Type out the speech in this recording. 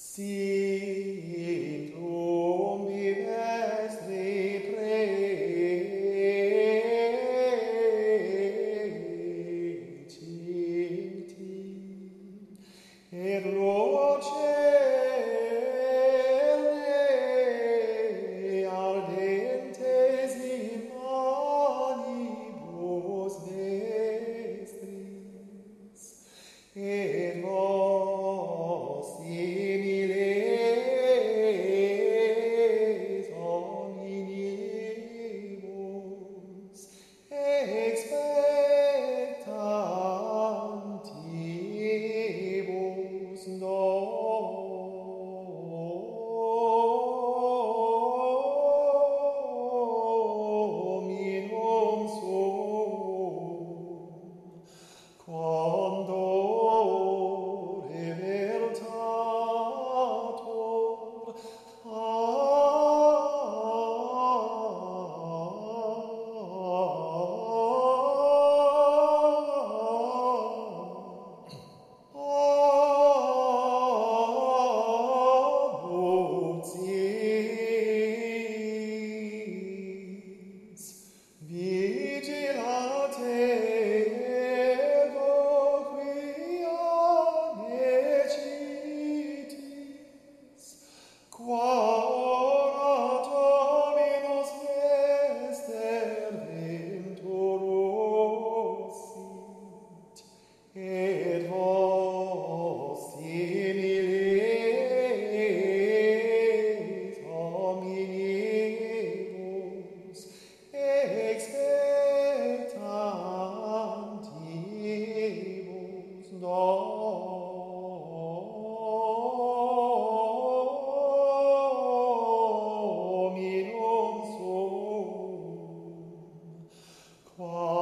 Sit ubi vestri precinti, et locerne ardentes in manibus vestris, et vos similes hominibus expectantibus Dominum sum, quando revertator nuptiis, vigilate ego quia necitis, qua ora Dominus vester venturos sit, et vos similes hominibus expectantibus Dominum sum, qua